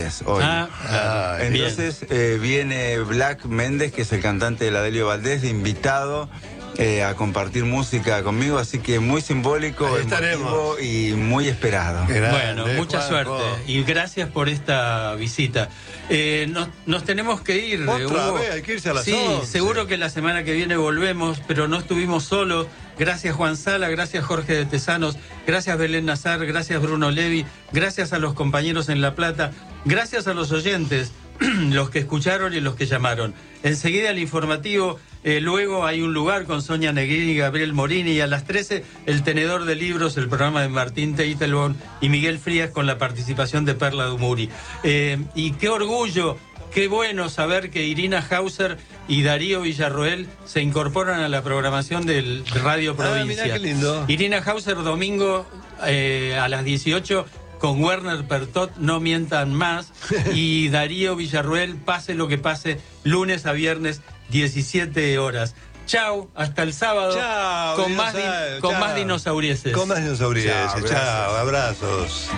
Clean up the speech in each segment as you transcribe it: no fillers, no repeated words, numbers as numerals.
Valdés hoy. Entonces viene Black Méndez, que es el cantante de la Delio Valdés, de invitado a compartir música conmigo, así que muy simbólico, emotivo y muy esperado. Bueno, mucha suerte y gracias por esta visita. Nos tenemos que ir. Otra vez, hay que irse a las 11. Seguro que la semana que viene volvemos, pero no estuvimos solos. Gracias Juan Sala, gracias Jorge de Tesanos, gracias Belén Nazar, gracias Bruno Levi, gracias a los compañeros en La Plata, gracias a los oyentes, los que escucharon y los que llamaron. Enseguida el informativo, luego hay un lugar con Sonia Negrini y Gabriel Morini, y a las 13 el tenedor de libros, el programa de Martín Teitelbaum y Miguel Frías con la participación de Perla Dumuri. Y qué orgullo, qué bueno saber que Irina Hauser y Darío Villarroel se incorporan a la programación del Radio Provincia. Mirá qué lindo. Irina Hauser domingo a las 18 con Werner Pertot, No Mientan Más, y Darío Villarroel, Pase lo que pase, lunes a viernes, 17 horas. Chau, hasta el sábado. Chau, con más dinosaurieses. Con más dinosaurieses. Chao, abrazos.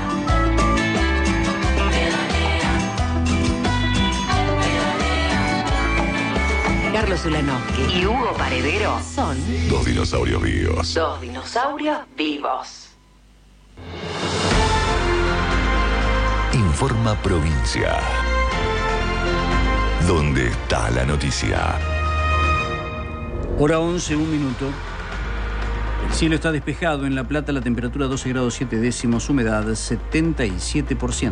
Carlos Ulanovsky y Hugo Paredero son dos dinosaurios vivos. Dos dinosaurios vivos. Informa Provincia. ¿Dónde está la noticia? Hora 11, 1 minuto. El cielo está despejado. En La Plata la temperatura 12 grados 7 décimos, humedad 77%.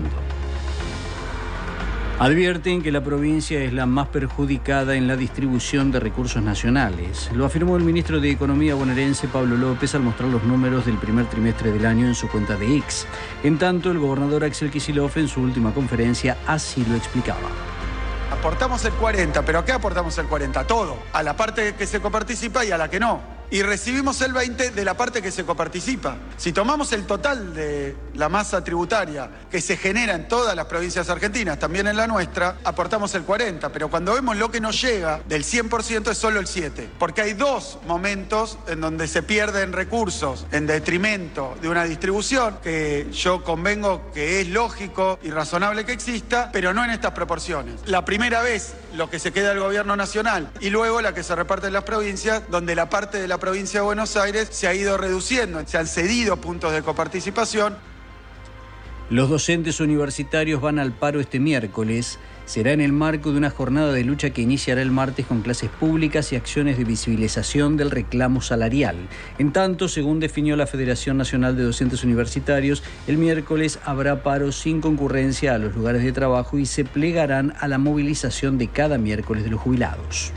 Advierten que la provincia es la más perjudicada en la distribución de recursos nacionales. Lo afirmó el ministro de Economía bonaerense Pablo López al mostrar los números del primer trimestre del año en su cuenta de X. En tanto, el gobernador Axel Kicillof en su última conferencia así lo explicaba. Aportamos el 40, ¿pero a qué aportamos el 40? A todo, a la parte que se coparticipa y a la que no. Y recibimos el 20 de la parte que se coparticipa. Si tomamos el total de la masa tributaria que se genera en todas las provincias argentinas, también en la nuestra, aportamos el 40. Pero cuando vemos lo que nos llega del 100% es solo el 7. Porque hay dos momentos en donde se pierden recursos en detrimento de una distribución que yo convengo que es lógico y razonable que exista, pero no en estas proporciones. La primera vez lo que se queda del gobierno nacional y luego la que se reparte en las provincias, donde la parte de la provincia de Buenos Aires se ha ido reduciendo, se han cedido puntos de coparticipación. Los docentes universitarios van al paro este miércoles. Será en el marco de una jornada de lucha que iniciará el martes con clases públicas y acciones de visibilización del reclamo salarial. En tanto, según definió la Federación Nacional de Docentes Universitarios, el miércoles habrá paro sin concurrencia a los lugares de trabajo y se plegarán a la movilización de cada miércoles de los jubilados.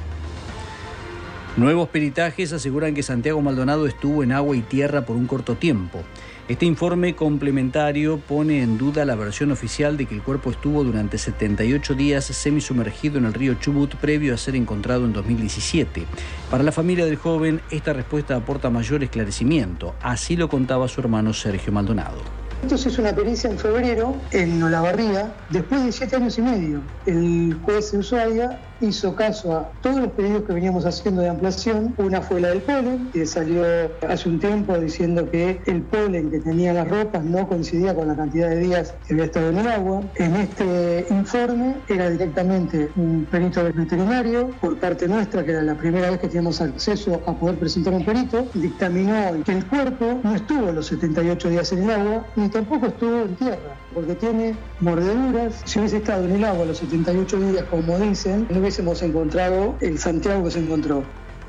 Nuevos peritajes aseguran que Santiago Maldonado estuvo en agua y tierra por un corto tiempo. Este informe complementario pone en duda la versión oficial de que el cuerpo estuvo durante 78 días semisumergido en el río Chubut previo a ser encontrado en 2017. Para la familia del joven, esta respuesta aporta mayor esclarecimiento. Así lo contaba su hermano Sergio Maldonado. Esto se hizo una pericia en febrero en Olavarría, después de 7 años y medio. El juez de Ushuaia hizo caso a todos los pedidos que veníamos haciendo de ampliación. Una fue la del polen, que salió hace un tiempo diciendo que el polen que tenía las ropas no coincidía con la cantidad de días que había estado en el agua. En este informe era directamente un perito veterinario, por parte nuestra, que era la primera vez que teníamos acceso a poder presentar un perito, dictaminó que el cuerpo no estuvo los 78 días en el agua, ni tampoco estuvo en tierra, porque tiene mordeduras. Si hubiese estado en el agua los 78 días, como dicen, no hubiésemos encontrado el Santiago que se encontró.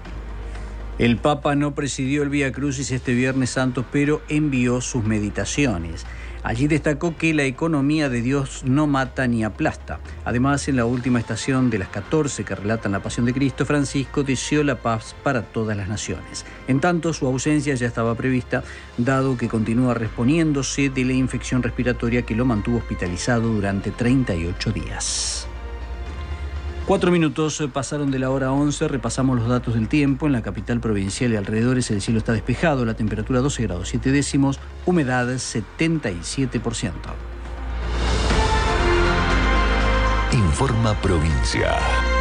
El Papa no presidió el Vía Crucis este Viernes Santo, pero envió sus meditaciones. Allí destacó que la economía de Dios no mata ni aplasta. Además, en la última estación de las 14 que relatan la Pasión de Cristo, Francisco deseó la paz para todas las naciones. En tanto, su ausencia ya estaba prevista, dado que continúa reponiéndose de la infección respiratoria que lo mantuvo hospitalizado durante 38 días. 4 minutos pasaron de la hora 11, repasamos los datos del tiempo. En la capital provincial y alrededores el cielo está despejado, la temperatura 12 grados 7 décimos, humedad 77%. Informa Provincia.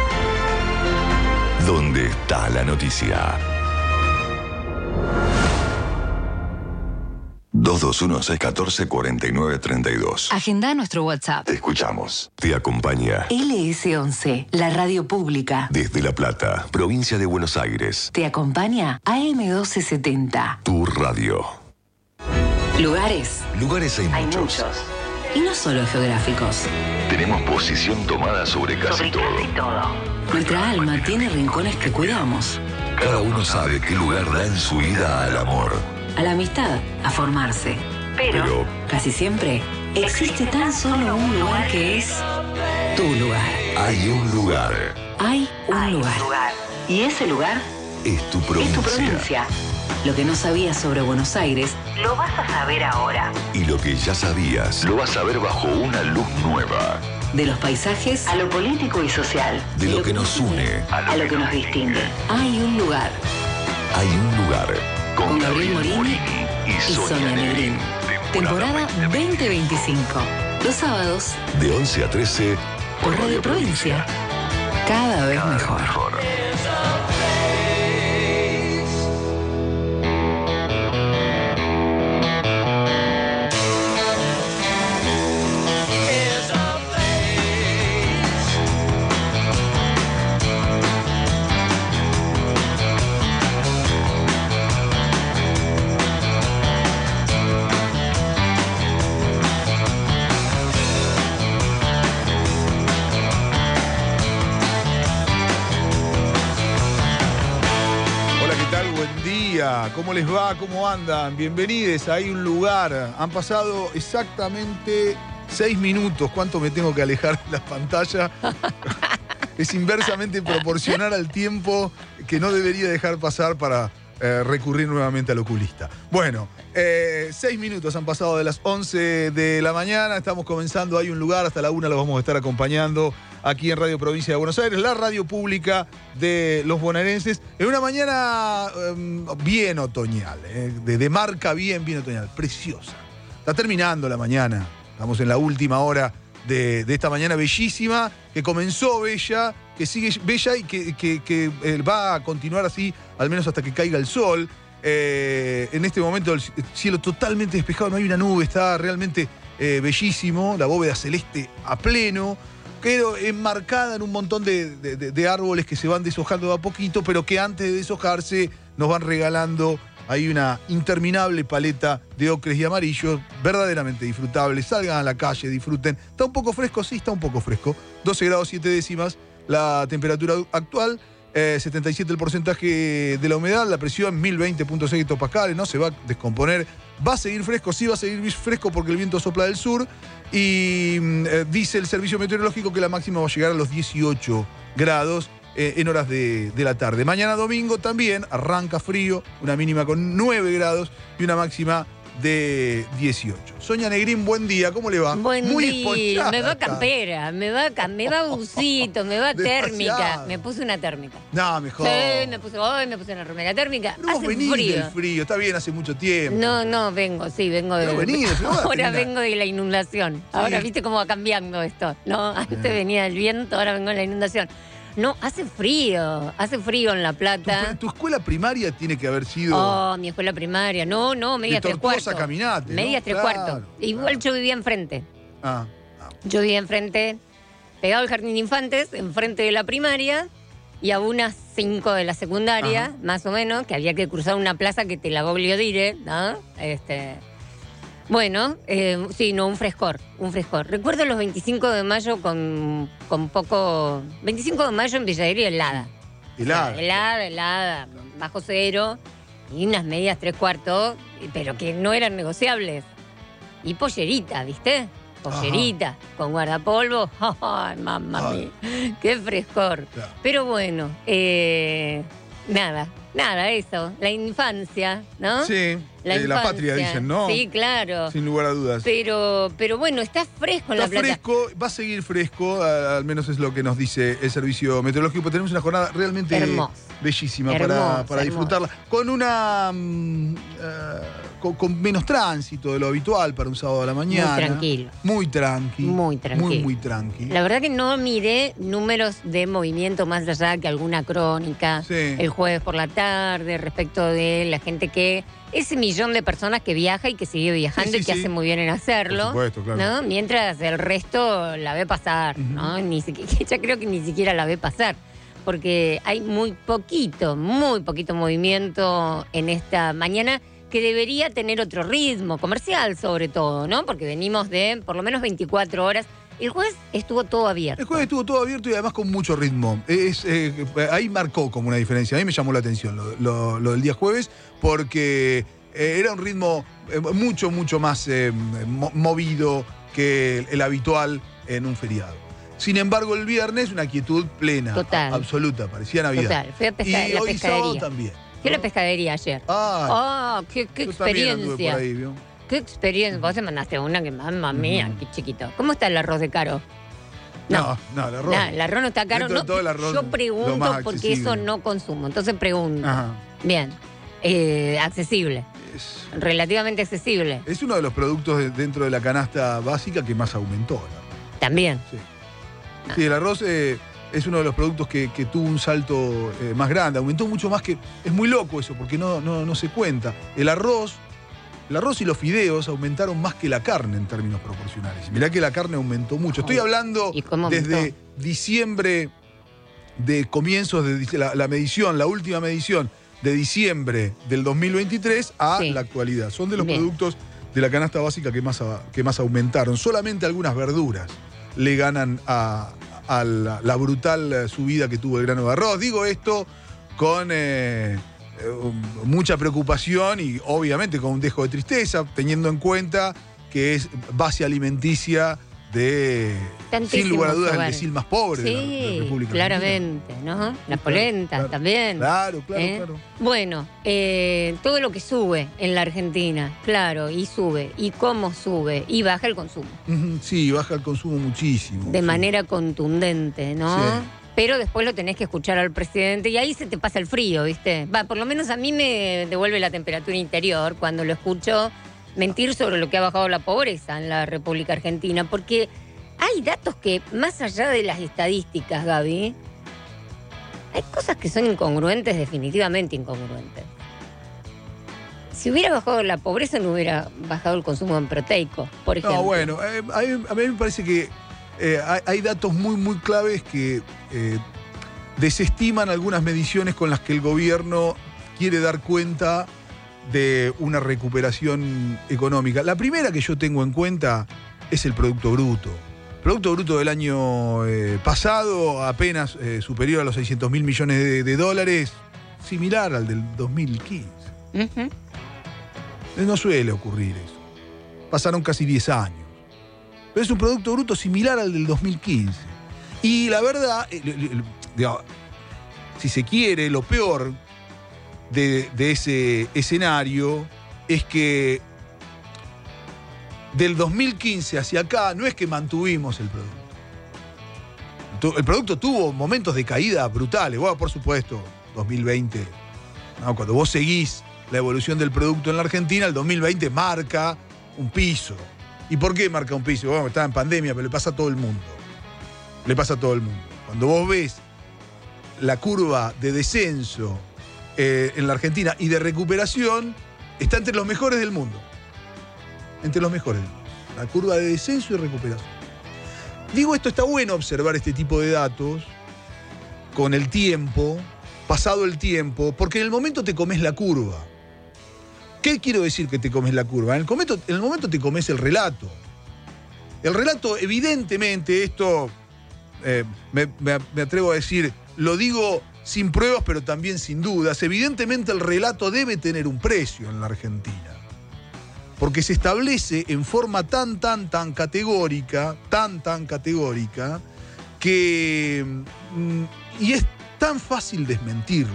¿Dónde está la noticia? 221-614-4932. Agenda nuestro WhatsApp. Te escuchamos. Te acompaña LS11, la radio pública. desde La Plata, provincia de Buenos Aires. Te acompaña AM1270. Tu radio. Lugares. Lugares hay muchos. Y no solo geográficos. Tenemos posición tomada sobre casi todo. Nuestra alma tiene rincones que cuidamos. Cada uno sabe qué lugar da en su vida al amor. A la amistad, a formarse. Pero casi siempre existe tan solo un lugar que es tu lugar. Hay un lugar. Hay un lugar. Y ese lugar Es tu provincia. es tu provincia. Lo que no sabías sobre Buenos Aires, lo vas a saber ahora. Y lo que ya sabías, lo vas a ver bajo una luz nueva. De los paisajes a lo político y social. De lo que nos une a lo que nos distingue. Hay un lugar. Hay un lugar. Con Gabriel Morini y Sonia Negrín. Temporada 2025. Los sábados De 11 a 13 por Radio Provincia. Cada vez mejor. ¿Cómo les va? ¿Cómo andan? Bienvenidos a Hay un Lugar. Han pasado exactamente 6 minutos. ¿Cuánto me tengo que alejar de la pantalla? Es inversamente proporcional al tiempo que no debería dejar pasar para recurrir nuevamente al oculista. Bueno, 6 minutos han pasado de las 11 de la mañana. Estamos comenzando Hay un Lugar. Hasta la 1 los vamos a estar acompañando aquí en Radio Provincia de Buenos Aires, la radio pública de los bonaerenses, en una mañana bien otoñal, de marca bien otoñal, preciosa. Está terminando la mañana, estamos en la última hora de esta mañana bellísima, que comenzó bella, que sigue bella y que va a continuar así, al menos hasta que caiga el sol. En este momento el cielo totalmente despejado, no hay una nube, está realmente bellísimo, la bóveda celeste a pleno, quedó enmarcada en un montón de árboles que se van deshojando de a poquito, pero que antes de deshojarse nos van regalando ahí una interminable paleta de ocres y amarillos, verdaderamente disfrutables. Salgan a la calle, disfruten. Está un poco fresco, sí, está un poco fresco. 12 grados 7 décimas la temperatura actual, 77 el porcentaje de la humedad, la presión 1020.6 hectopascales, no se va a descomponer. Va a seguir fresco, sí va a seguir fresco porque el viento sopla del sur. Y dice el servicio meteorológico que la máxima va a llegar a los 18 grados en horas de la tarde. Mañana domingo también arranca frío, una mínima con 9 grados y una máxima de 18. Sonia Negrín, buen día, ¿cómo le va? Buen día, me va campera, me va busito, me va térmica. Me puse una térmica. No, mejor. Sí, me puse una remera térmica. No, hace venís frío. del frío, está bien, hace mucho tiempo. No, vengo de... Ahora vengo de la inundación. Sí. Ahora, ¿viste cómo va cambiando esto? No, antes venía el viento, ahora vengo de la inundación. No, hace frío en La Plata. ¿Tu escuela primaria tiene que haber sido...? Oh, mi escuela primaria. No, medias 3/4. Caminate, medias 3/4. Igual yo vivía enfrente. Yo vivía enfrente, pegado al jardín de infantes, enfrente de la primaria, y a unas 5 de la secundaria, más o menos, que había que cruzar una plaza que te la voglio dire, ¿no? Bueno, sí, no, un frescor. Recuerdo los 25 de mayo con poco... 25 de mayo en Villa Aérea helada. Helada, bajo cero, y unas medias 3/4, pero que no eran negociables. Y pollerita, ¿viste? Pollerita, con guardapolvo. ¡Ay, mamá mía! ¡Qué frescor! Claro. Pero bueno, nada, eso. La infancia, ¿no? Sí, la patria, dicen, ¿no? Sí, claro. Sin lugar a dudas. Pero bueno, está fresco en La Plata. Está fresco, va a seguir fresco, al menos es lo que nos dice el servicio meteorológico. Tenemos una jornada realmente bellísima para disfrutarla. Con una con menos tránsito de lo habitual para un sábado a la mañana. Muy tranquilo. Muy tranqui. Muy tranquilo. Muy tranqui. La verdad que no miré números de movimiento más allá que alguna crónica el jueves por la tarde respecto de la gente que... Ese millón de personas que viaja y que sigue viajando y que hace muy bien en hacerlo. Por supuesto, claro. ¿No? Mientras el resto la ve pasar, ¿no? Ya creo que ni siquiera la ve pasar. Porque hay muy poquito movimiento en esta mañana que debería tener otro ritmo, comercial sobre todo, ¿no? Porque venimos de por lo menos 24 horas. El jueves estuvo todo abierto. El jueves estuvo todo abierto y además con mucho ritmo. Ahí marcó como una diferencia. A mí me llamó la atención lo del día jueves porque era un ritmo mucho más movido que el habitual en un feriado. Sin embargo, el viernes una quietud plena, total, absoluta, parecía Navidad. Total, fui a y la hoy pescadería. Sábado también. Fui a la pescadería ayer. ¡Qué experiencia! Por ahí, ¿vio? ¡Qué experiencia! Vos te mandaste una que, mamma mía, qué chiquito. ¿Cómo está el arroz de caro? No, el arroz. No, el arroz no está caro. No, todo el arroz, yo pregunto porque eso no consumo. Entonces pregunto. Ajá. Bien. Accesible. Relativamente accesible. Es uno de los productos dentro de la canasta básica que más aumentó, ¿no? También. Sí. Sí, el arroz es uno de los productos que tuvo un salto más grande, aumentó mucho más que... Es muy loco eso, porque no se cuenta. El arroz y los fideos aumentaron más que la carne en términos proporcionales. Mirá que la carne aumentó mucho. Estoy hablando desde diciembre, de comienzos de la medición, la última medición de diciembre del 2023 a la actualidad. Son de los productos de la canasta básica que más aumentaron. Solamente algunas verduras le ganan a la brutal subida que tuvo el grano de arroz. Digo esto con mucha preocupación y obviamente con un dejo de tristeza, teniendo en cuenta que es base alimenticia de, sin lugar a dudas, el decil más pobre de la República claramente, Argentina. ¿no? Las polentas también. Claro. Bueno, todo lo que sube en la Argentina, claro, y sube, y cómo sube, y baja el consumo. Sí, baja el consumo muchísimo. De manera contundente, ¿no? Sí. Pero después lo tenés que escuchar al presidente y ahí se te pasa el frío, ¿viste? Por lo menos a mí me devuelve la temperatura interior cuando lo escucho mentir sobre lo que ha bajado la pobreza en la República Argentina, porque hay datos que, más allá de las estadísticas, Gaby, hay cosas que son incongruentes, definitivamente incongruentes. Si hubiera bajado la pobreza, no hubiera bajado el consumo en proteico, por ejemplo. No, bueno, a mí me parece que hay datos muy claves que desestiman algunas mediciones con las que el gobierno quiere dar cuenta de una recuperación económica. La primera que yo tengo en cuenta es el Producto Bruto. El Producto Bruto del año pasado, apenas superior a los 600.000 millones de dólares, similar al del 2015. No suele ocurrir eso. Pasaron casi 10 años. Pero es un Producto Bruto similar al del 2015. Y la verdad, si se quiere, lo peor de ese escenario es que del 2015 hacia acá no es que mantuvimos el producto. El producto tuvo momentos de caída brutales. Bueno, por supuesto, 2020, ¿no? Cuando vos seguís la evolución del producto en la Argentina, el 2020 marca un piso. ¿Y por qué marca un piso? Bueno, está en pandemia, pero le pasa a todo el mundo. Le pasa a todo el mundo. Cuando vos ves la curva de descenso en la Argentina y de recuperación, está entre los mejores del mundo. Entre los mejores. La curva de descenso y recuperación. Digo esto, está bueno observar este tipo de datos con el tiempo, pasado el tiempo, porque en el momento te comes la curva. ¿Qué quiero decir que te comes la curva? En el momento te comes el relato. El relato, evidentemente, esto me atrevo a decir, lo digo sin pruebas, pero también sin dudas. Evidentemente el relato debe tener un precio en la Argentina. Porque se establece en forma tan categórica, que... y es tan fácil desmentirlo,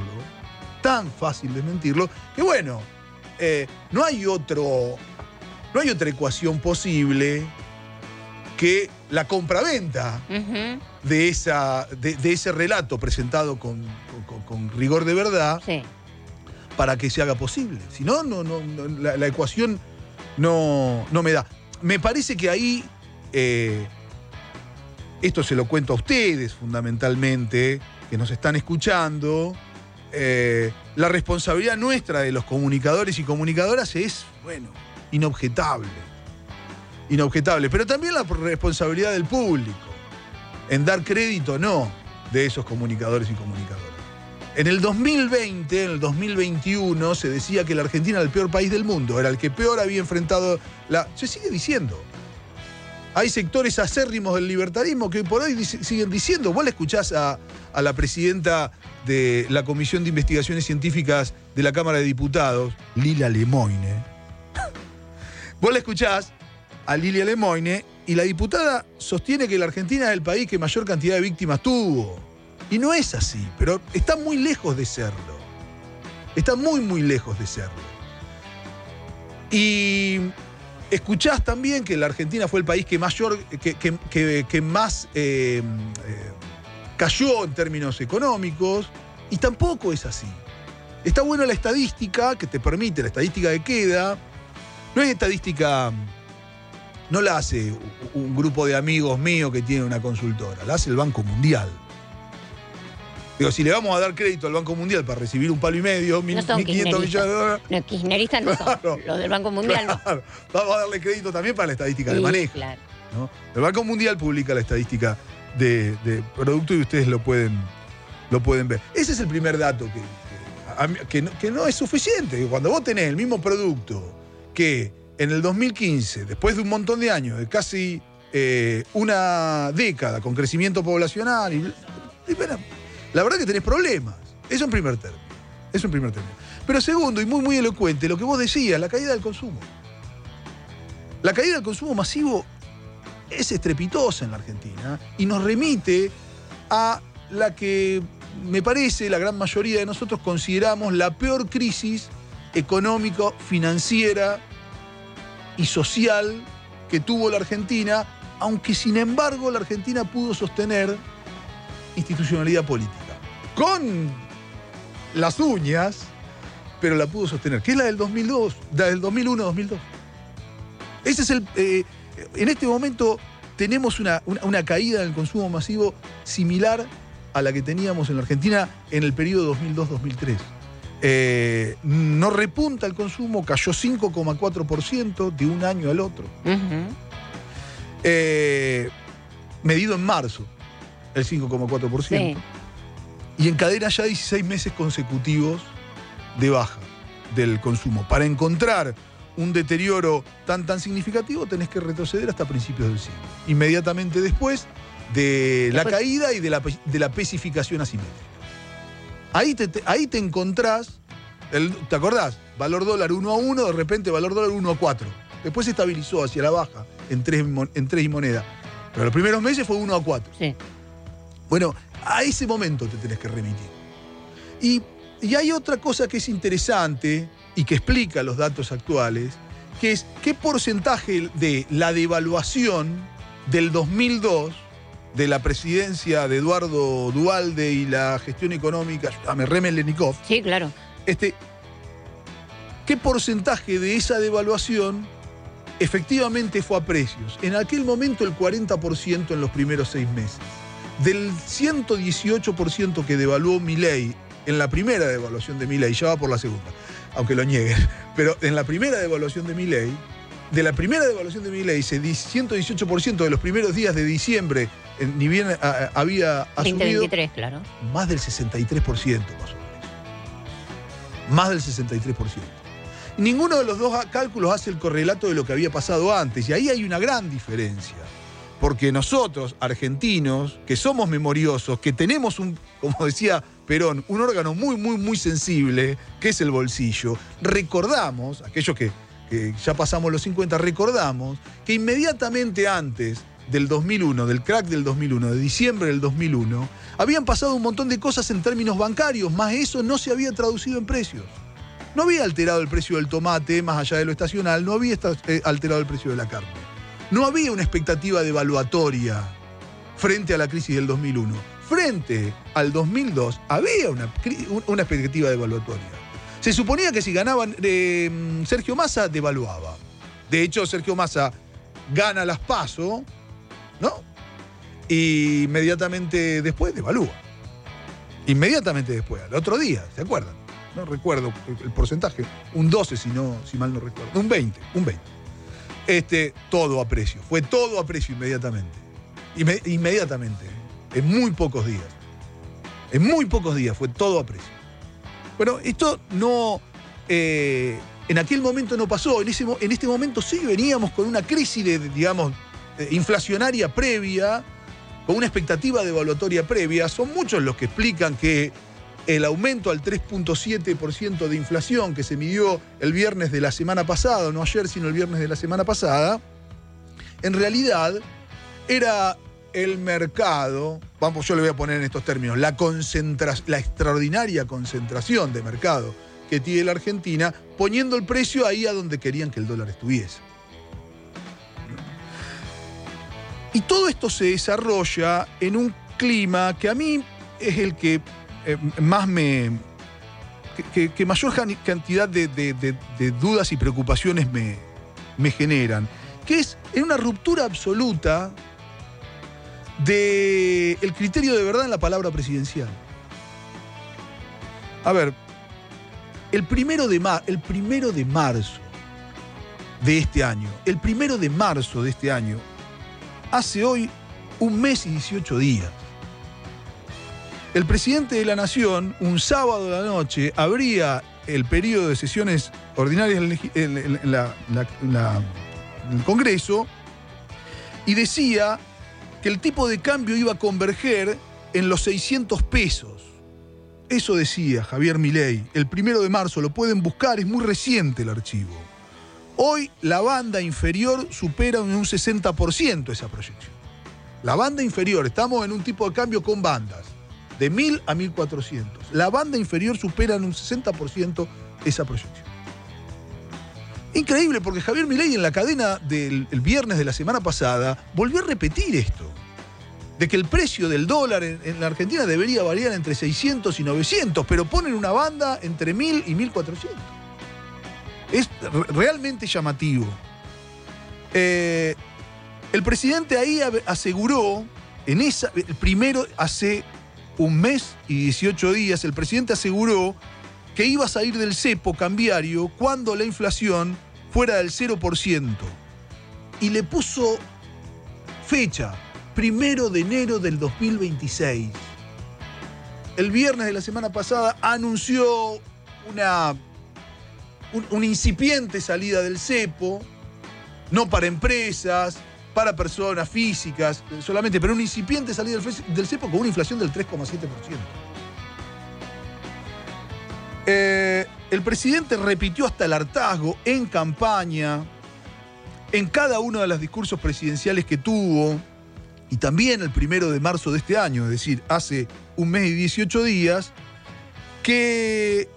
que bueno, no hay otra ecuación posible que la compraventa de ese relato presentado con rigor de verdad, para que se haga posible. Si no, la ecuación no me da. Me parece que ahí, esto se lo cuento a ustedes fundamentalmente, que nos están escuchando, la responsabilidad nuestra de los comunicadores y comunicadoras es, inobjetable. Inobjetable. Pero también la responsabilidad del público, en dar crédito o no de esos comunicadores y comunicadoras. En el 2020, en el 2021, se decía que la Argentina era el peor país del mundo, era el que peor había enfrentado Se sigue diciendo. Hay sectores acérrimos del libertarismo que por hoy siguen diciendo. Vos le escuchás a la presidenta de la Comisión de Investigaciones Científicas de la Cámara de Diputados, Lilia Lemoyne. Vos le escuchás a Lilia Lemoyne y la diputada sostiene que la Argentina es el país que mayor cantidad de víctimas tuvo. Y no es así, pero está muy lejos de serlo. Está muy, muy lejos de serlo. Y escuchás también que la Argentina fue el país que más cayó en términos económicos, y tampoco es así. Está buena la estadística que te permite, la estadística que queda. No es estadística, no la hace un grupo de amigos míos que tiene una consultora, la hace el Banco Mundial. Digo, si le vamos a dar crédito al Banco Mundial para recibir $1,5 1.500 millones de dólares. No, kirchneristas no son. Claro, los del Banco Mundial claro, no. Vamos a darle crédito también para la estadística de manejo. Claro. ¿No? El Banco Mundial publica la estadística de producto y ustedes lo pueden ver. Ese es el primer dato que no es suficiente. Cuando vos tenés el mismo producto que en el 2015, después de un montón de años, de casi una década con crecimiento poblacional, la verdad que tenés problemas. Eso en primer término. Pero segundo, y muy, muy elocuente, lo que vos decías, la caída del consumo. La caída del consumo masivo es estrepitosa en la Argentina y nos remite a la que, me parece, la gran mayoría de nosotros consideramos la peor crisis económica, financiera y social que tuvo la Argentina, aunque sin embargo la Argentina pudo sostener institucionalidad política. Con las uñas, pero la pudo sostener, que es la del 2002, la del 2001-2002. Ese es en este momento tenemos una caída del consumo masivo similar a la que teníamos en la Argentina en el periodo 2002-2003. No repunta el consumo, cayó 5,4% de un año al otro. Uh-huh. Medido en marzo, el 5,4%. Sí. Y encadena ya 16 meses consecutivos de baja del consumo. Para encontrar un deterioro tan significativo tenés que retroceder hasta principios del siglo. Inmediatamente después de la caída y de la pesificación asimétrica. Ahí te encontrás, ¿te acordás? Valor dólar 1-1, de repente valor dólar 1-4. Después se estabilizó hacia la baja en 3 y moneda. Pero los primeros meses fue 1-4. Sí. Bueno, a ese momento te tenés que remitir. Y hay otra cosa que es interesante y que explica los datos actuales, que es qué porcentaje de la devaluación del 2002, de la presidencia de Eduardo Duhalde y la gestión económica, Remen-Lenikov. Sí, claro. ¿Qué porcentaje de esa devaluación efectivamente fue a precios? En aquel momento el 40% en los primeros 6 meses. Del 118% que devaluó Milei en la primera devaluación de Milei, ya va por la segunda, aunque lo nieguen, pero en la primera devaluación de Milei, ese 118% de los primeros días de diciembre, ni bien había asumido 2023, claro. Más del 63% más o menos. Más del 63%. Ninguno de los dos cálculos hace el correlato de lo que había pasado antes, y ahí hay una gran diferencia. Porque nosotros, argentinos, que somos memoriosos, que tenemos como decía Perón, un órgano muy, muy, muy sensible, que es el bolsillo, recordamos, aquellos que ya pasamos los 50, recordamos que inmediatamente antes del 2001, del crack del 2001, de diciembre del 2001, habían pasado un montón de cosas en términos bancarios, más eso no se había traducido en precios. No había alterado el precio del tomate, más allá de lo estacional, no había alterado el precio de la carne. No había una expectativa devaluatoria frente a la crisis del 2001. Frente al 2002 había una expectativa devaluatoria. Se suponía que si ganaban Sergio Massa, devaluaba. De hecho, Sergio Massa gana las PASO, ¿no? Y inmediatamente después devalúa. Inmediatamente después, al otro día, ¿se acuerdan? No recuerdo el porcentaje. Un 12, si mal no recuerdo. Un 20. Todo a precio. Fue todo a precio inmediatamente. Inmediatamente. En muy pocos días. En muy pocos días fue todo a precio. Bueno, esto no... en aquel momento no pasó. En este momento sí veníamos con una crisis inflacionaria previa, con una expectativa devaluatoria previa. Son muchos los que explican que el aumento al 3.7% de inflación que se midió el viernes de la semana pasada, no ayer, sino el viernes de la semana pasada, en realidad era el mercado, yo le voy a poner en estos términos, la extraordinaria concentración de mercado que tiene la Argentina, poniendo el precio ahí a donde querían que el dólar estuviese. Y todo esto se desarrolla en un clima que a mí es el que más que mayor cantidad de dudas y preocupaciones me generan, que es en una ruptura absoluta del criterio de verdad en la palabra presidencial. A ver, el primero de marzo de este año, hace hoy un mes y 18 días, el presidente de la Nación, un sábado de la noche, abría el periodo de sesiones ordinarias en el Congreso y decía que el tipo de cambio iba a converger en los 600 pesos. Eso decía Javier Milei el 1 de marzo, lo pueden buscar, es muy reciente el archivo. Hoy la banda inferior supera en un 60% esa proyección. La banda inferior, estamos en un tipo de cambio con bandas, de 1.000 a 1.400. La banda inferior supera en un 60% esa proyección. Increíble, porque Javier Milei en la cadena del viernes de la semana pasada volvió a repetir esto, de que el precio del dólar en la Argentina debería variar entre 600 y 900, pero ponen una banda entre 1.000 y 1.400. Es realmente llamativo. El presidente ahí aseguró, hace un mes y 18 días, el presidente aseguró que iba a salir del cepo cambiario cuando la inflación fuera del 0%. Y le puso fecha, 1 de enero del 2026. El viernes de la semana pasada anunció una incipiente salida del cepo, no para empresas, para personas físicas solamente, pero una incipiente salida del cepo con una inflación del 3,7%. El presidente repitió hasta el hartazgo en campaña, en cada uno de los discursos presidenciales que tuvo, y también el 1 de marzo de este año, es decir, hace un mes y 18 días, que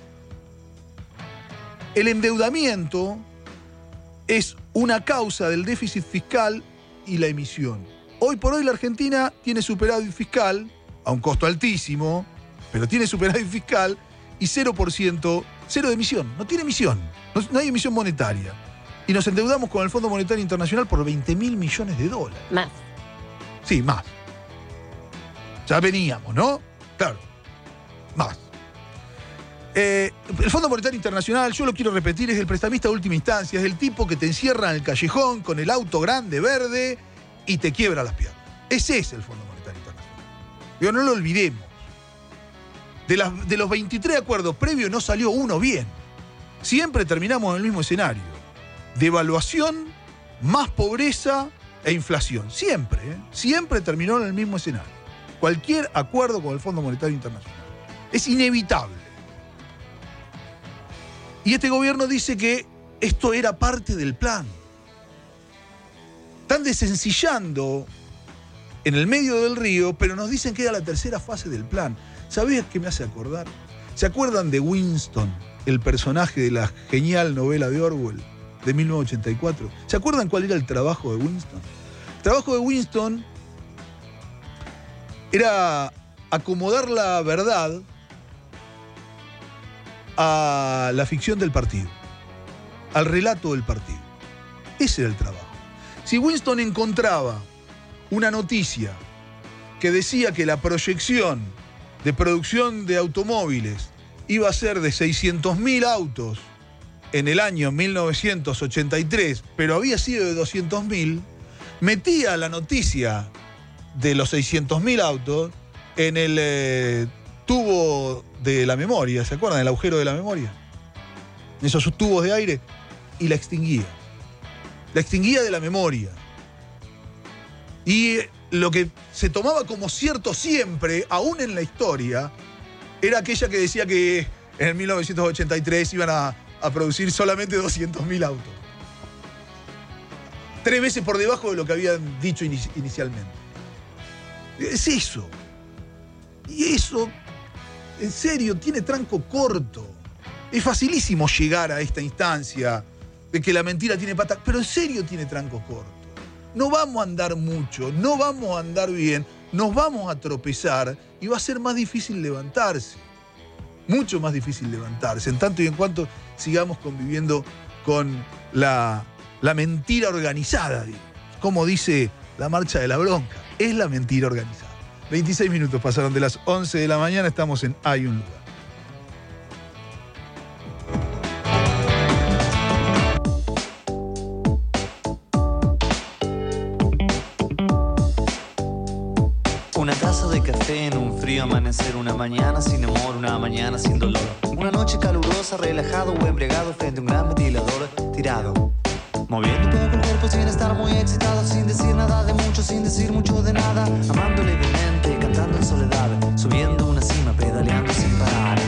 el endeudamiento es una causa del déficit fiscal y la emisión. Hoy por hoy la Argentina tiene superávit fiscal, a un costo altísimo, pero tiene superávit fiscal y 0% de emisión. No tiene emisión, no hay emisión monetaria. Y nos endeudamos con el Fondo Monetario Internacional por 20.000 millones de dólares. Más. Sí, más. Ya veníamos, ¿no? Claro, más. El Fondo Monetario Internacional, yo lo quiero repetir, es el prestamista de última instancia, es el tipo que te encierra en el callejón con el auto grande verde y te quiebra las piernas. Ese es el Fondo Monetario Internacional. Pero no lo olvidemos. De los 23 acuerdos previos no salió uno bien. Siempre terminamos en el mismo escenario. Devaluación, más pobreza e inflación. Siempre, siempre terminó en el mismo escenario. Cualquier acuerdo con el Fondo Monetario Internacional. Es inevitable. Y este gobierno dice que esto era parte del plan. Están desencillando en el medio del río, pero nos dicen que era la tercera fase del plan. ¿Sabés qué me hace acordar? ¿Se acuerdan de Winston, el personaje de la genial novela de Orwell de 1984? ¿Se acuerdan cuál era el trabajo de Winston? El trabajo de Winston era acomodar la verdad a la ficción del partido, al relato del partido. Ese era el trabajo. Si Winston encontraba una noticia que decía que la proyección de producción de automóviles iba a ser de 600.000 autos en el año 1983, pero había sido de 200.000, metía la noticia de los 600.000 autos en el tubo de la memoria, ¿se acuerdan? El agujero de la memoria. Esos tubos de aire, y la extinguía. La extinguía de la memoria. Y lo que se tomaba como cierto siempre, aún en la historia, era aquella que decía que en el 1983 iban a producir solamente 200.000 autos. 3 veces por debajo de lo que habían dicho inicialmente. Es eso. Y eso, en serio, tiene tranco corto. Es facilísimo llegar a esta instancia de que la mentira tiene patas, pero en serio tiene tranco corto. No vamos a andar mucho, no vamos a andar bien, nos vamos a tropezar y va a ser más difícil levantarse. Mucho más difícil levantarse, en tanto y en cuanto sigamos conviviendo con la mentira organizada. Como dice la marcha de la bronca, es la mentira organizada. 26 minutos pasaron de las 11 de la mañana, estamos en Hay un lugar. Una taza de café en un frío amanecer, una mañana sin amor, una mañana sin dolor. Una noche calurosa, relajado o embriagado frente a un gran ventilador tirado. Moviendo un poco el cuerpo sin estar muy excitado, sin decir nada de mucho, sin decir mucho de nada. Amando levemente, cantando en soledad, subiendo una cima, pedaleando sin parar.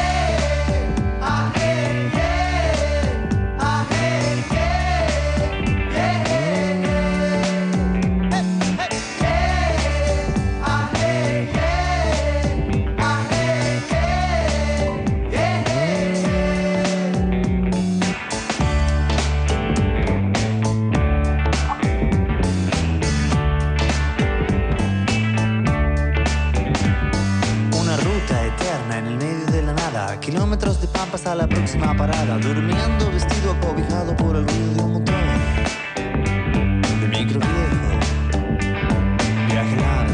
Kilómetros de pampas a la próxima parada, durmiendo vestido acobijado por el ruido de un motor de micro viejo, viaje largo.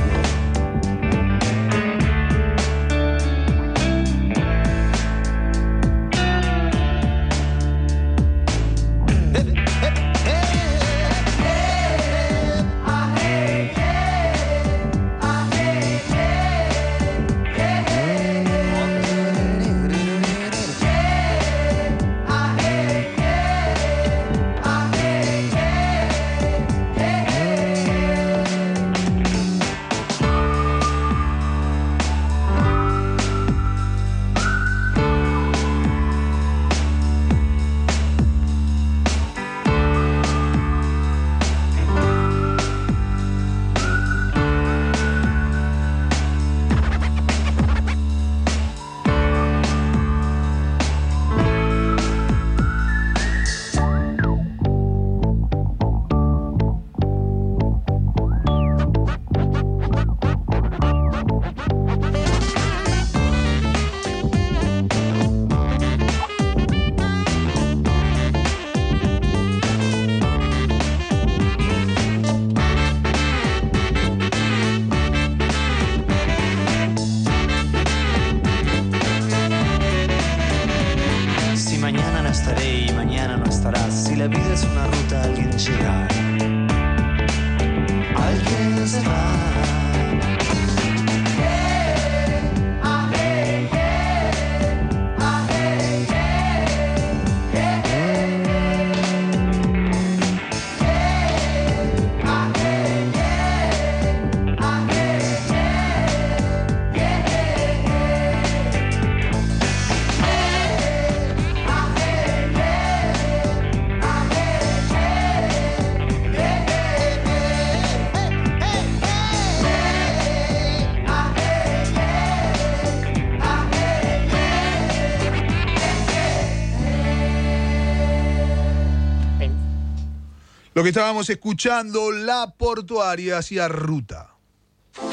Lo que estábamos escuchando, La Portuaria hacía Ruta.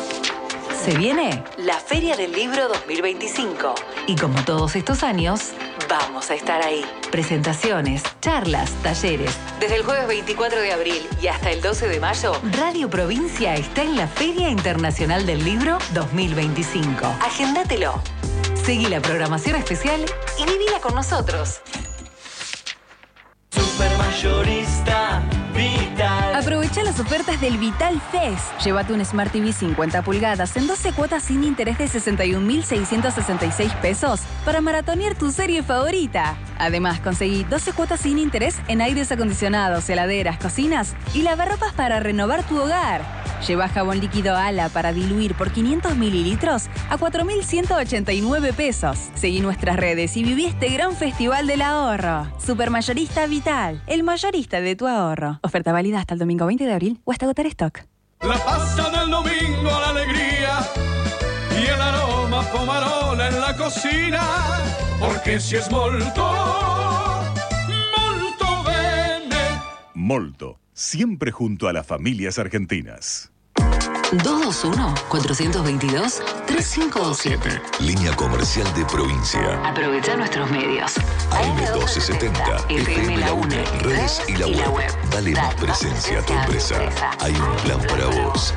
Se viene la Feria del Libro 2025 y como todos estos años, vamos a estar ahí. Presentaciones, charlas, talleres. Desde el jueves 24 de abril y hasta el 12 de mayo, Radio Provincia está en la Feria Internacional del Libro 2025. Agéndatelo. Seguí la programación especial y vivila con nosotros. Supermayorista Vital. Aprovecha las ofertas del Vital Fest. Llévate un Smart TV 50 pulgadas en 12 cuotas sin interés de 61.666 pesos para maratonear tu serie favorita. Además, conseguí 12 cuotas sin interés en aires acondicionados, heladeras, cocinas y lavarropas para renovar tu hogar. Lleva jabón líquido Ala para diluir por 500 mililitros a 4.189 pesos. Seguí nuestras redes y viví este gran festival del ahorro. Supermayorista Vital, el mayorista de tu ahorro. Oferta válida hasta el domingo 20 de abril o hasta agotar stock. La pasta del domingo, la alegría y el aroma pomarola en la cocina. Porque si es molto, molto bene. Molto, siempre junto a las familias argentinas. 221-422-3527. Línea comercial de provincia. Aprovecha nuestros medios. AM1270, FM La UNE, redes y la web. Dale más presencia a tu empresa. Hay un plan para vos.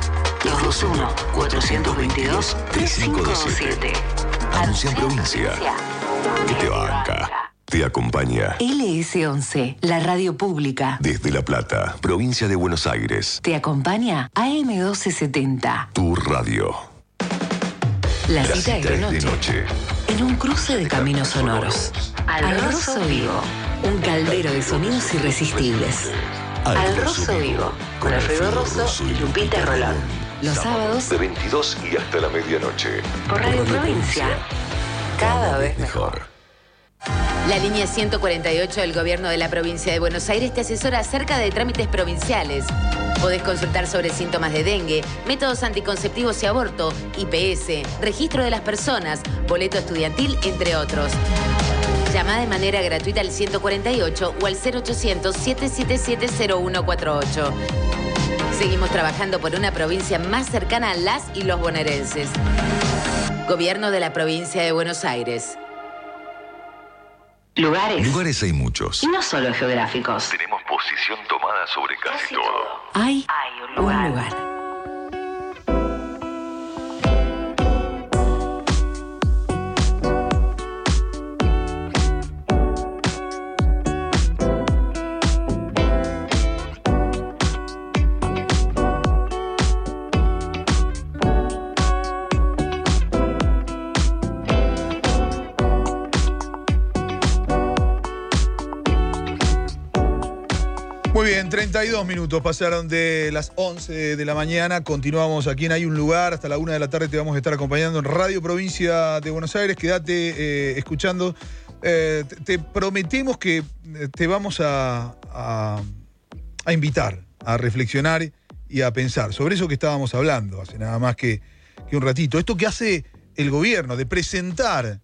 221-422-3527. Anuncia en provincia. Que te banca. Te acompaña LS11, la radio pública. Desde La Plata, provincia de Buenos Aires. Te acompaña AM1270. Tu radio. La cita es de noche. En un cruce de caminos sonoros. Al Rosso Vivo. Un caldero de sonidos irresistibles. Al Rosso Vivo. Con Alfredo Rosso y Lupita Rolón. Los sábados de 22 y hasta la medianoche. Por Radio Provincia. Cada vez mejor. La línea 148 del Gobierno de la Provincia de Buenos Aires te asesora acerca de trámites provinciales. Podés consultar sobre síntomas de dengue, métodos anticonceptivos y aborto, IPS, registro de las personas, boleto estudiantil, entre otros. Llama de manera gratuita al 148 o al 0800-777-0148. Seguimos trabajando por una provincia más cercana a las y los bonaerenses. Gobierno de la Provincia de Buenos Aires. Lugares hay muchos. Y no solo geográficos. Tenemos posición tomada sobre casi todo. Hay un lugar. Muy bien, 32 minutos pasaron de las 11 de la mañana. Continuamos aquí en Hay un Lugar. Hasta la 1 de la tarde te vamos a estar acompañando en Radio Provincia de Buenos Aires. Quédate escuchando. Te prometemos que te vamos a invitar a reflexionar y a pensar sobre eso que estábamos hablando hace nada más que un ratito. Esto que hace el gobierno de presentar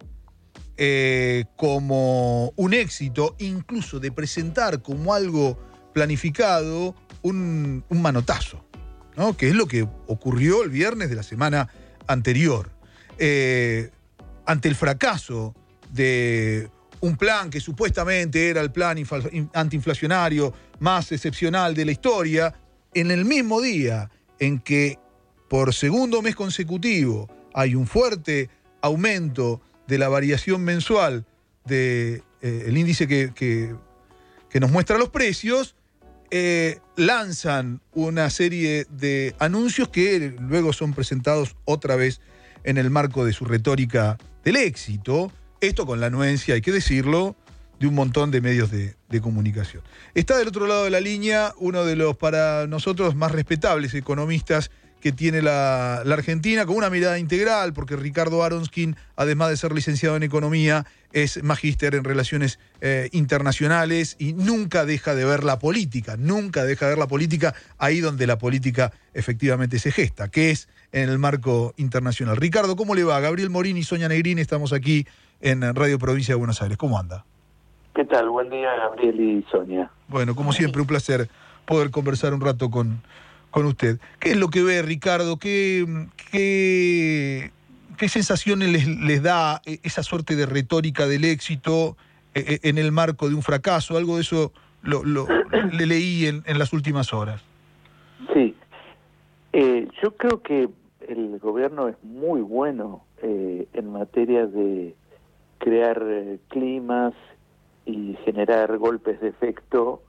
como un éxito, incluso de presentar como algo planificado un manotazo, ¿no? Que es lo que ocurrió el viernes de la semana anterior. Ante el fracaso de un plan que supuestamente era el plan antiinflacionario más excepcional de la historia, en el mismo día en que por segundo mes consecutivo hay un fuerte aumento de la variación mensual del índice que nos muestra los precios, lanzan una serie de anuncios que luego son presentados otra vez en el marco de su retórica del éxito. Esto con la anuencia, hay que decirlo, de un montón de medios de comunicación. Está del otro lado de la línea uno de los, para nosotros, más respetables economistas que tiene la Argentina, con una mirada integral, porque Ricardo Aronskin, además de ser licenciado en Economía, es magíster en Relaciones Internacionales y nunca deja de ver la política, ahí donde la política efectivamente se gesta, que es en el marco internacional. Ricardo, ¿cómo le va? Gabriel Morín y Sonia Negrini estamos aquí en Radio Provincia de Buenos Aires. ¿Cómo anda? ¿Qué tal? Buen día, Gabriel y Sonia. Bueno, como siempre, un placer poder conversar un rato con usted. ¿Qué es lo que ve, Ricardo? ¿Qué ¿Qué sensaciones les da esa suerte de retórica del éxito en el marco de un fracaso? Algo de eso le leí en las últimas horas. Sí, yo creo que el gobierno es muy bueno en materia de crear climas y generar golpes de efecto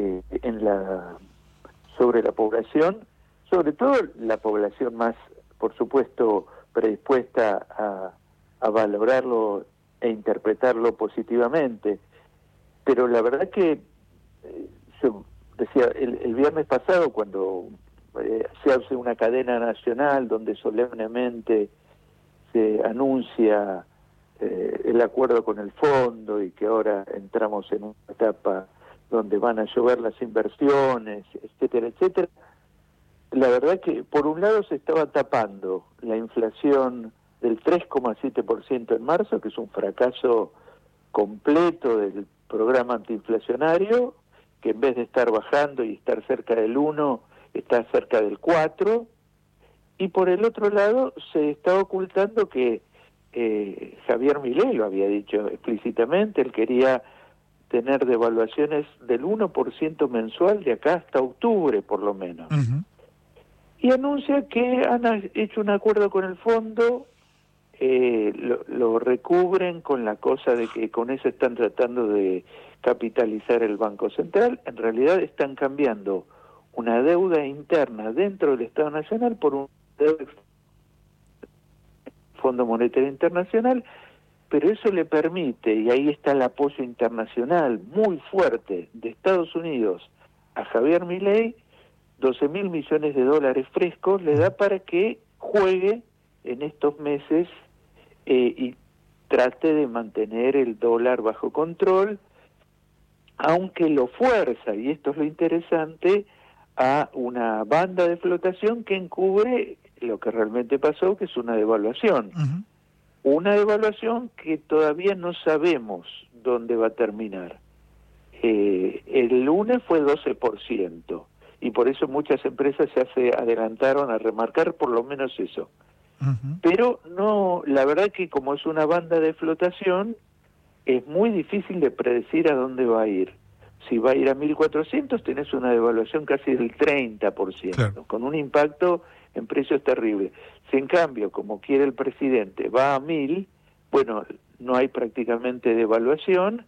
sobre la población, sobre todo la población más, por supuesto, predispuesta a valorarlo e interpretarlo positivamente. Pero la verdad que yo decía el viernes pasado, cuando se hace una cadena nacional donde solemnemente se anuncia el acuerdo con el fondo y que ahora entramos en una etapa donde van a llover las inversiones, etcétera, etcétera, la verdad que por un lado se estaba tapando la inflación del 3,7% en marzo, que es un fracaso completo del programa antiinflacionario, que en vez de estar bajando y estar cerca del 1, está cerca del 4, y por el otro lado se está ocultando que Javier Milei lo había dicho explícitamente, él quería tener devaluaciones del 1% mensual de acá hasta octubre por lo menos. Uh-huh. Y anuncia que han hecho un acuerdo con el fondo, lo recubren con la cosa de que con eso están tratando de capitalizar el Banco Central. En realidad están cambiando una deuda interna dentro del Estado Nacional por un deuda Fondo Monetario Internacional, pero eso le permite, y ahí está el apoyo internacional muy fuerte de Estados Unidos a Javier Milei, 12.000 millones de dólares frescos le da para que juegue en estos meses y trate de mantener el dólar bajo control, aunque lo fuerza, y esto es lo interesante, a una banda de flotación que encubre lo que realmente pasó, que es una devaluación. Uh-huh. Una devaluación que todavía no sabemos dónde va a terminar. El lunes fue 12%, y por eso muchas empresas ya se adelantaron a remarcar por lo menos eso. Uh-huh. Pero no, la verdad que como es una banda de flotación, es muy difícil de predecir a dónde va a ir. Si va a ir a 1.400, tenés una devaluación casi del 30%, claro, con un impacto en precios terrible. Si en cambio, como quiere el presidente, va a 1.000, bueno, no hay prácticamente devaluación,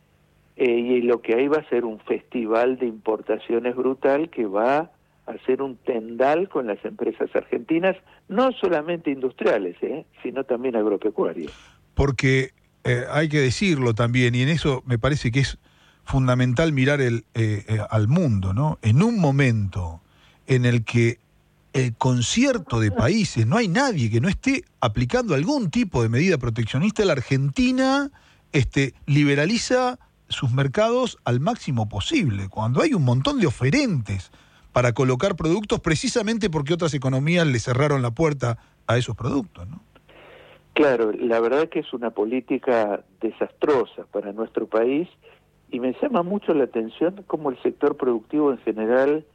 y lo que hay va a ser un festival de importaciones brutal que va a ser un tendal con las empresas argentinas, no solamente industriales, sino también agropecuarias. Porque hay que decirlo también, y en eso me parece que es fundamental mirar al mundo, ¿no? En un momento en el que el concierto de países, no hay nadie que no esté aplicando algún tipo de medida proteccionista, la Argentina liberaliza sus mercados al máximo posible, cuando hay un montón de oferentes para colocar productos precisamente porque otras economías le cerraron la puerta a esos productos, ¿no? Claro, la verdad que es una política desastrosa para nuestro país, y me llama mucho la atención cómo el sector productivo en general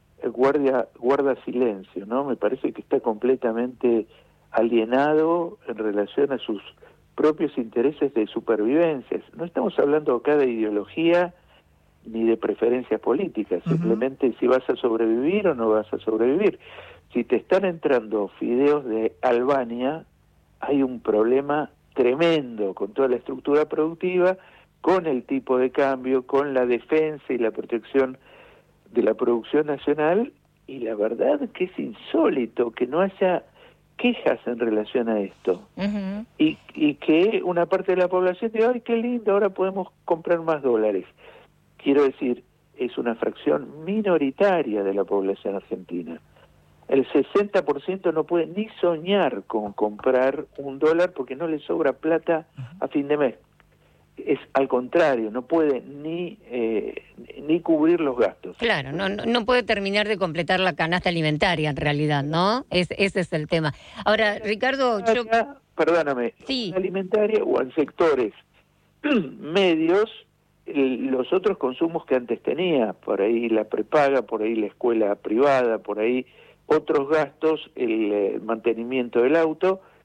guarda silencio, ¿no? Me parece que está completamente alienado en relación a sus propios intereses de supervivencia. No estamos hablando acá de ideología ni de preferencias políticas, uh-huh, simplemente si vas a sobrevivir o no vas a sobrevivir. Si te están entrando fideos de Albania, hay un problema tremendo con toda la estructura productiva, con el tipo de cambio, con la defensa y la protección de la producción nacional, y la verdad que es insólito que no haya quejas en relación a esto. Uh-huh. Y que una parte de la población diga, ¡ay, qué lindo, ahora podemos comprar más dólares! Quiero decir, es una fracción minoritaria de la población argentina. El 60% no puede ni soñar con comprar un dólar porque no le sobra plata a fin de mes. Es al contrario, no puede ni cubrir los gastos. Claro, no puede terminar de completar la canasta alimentaria en realidad, ¿no? Ese es el tema. Ahora, Ricardo, perdóname, sí, alimentaria o en sectores medios, los otros consumos que antes tenía, por ahí la prepaga, por ahí la escuela privada, por ahí otros gastos, el mantenimiento del auto,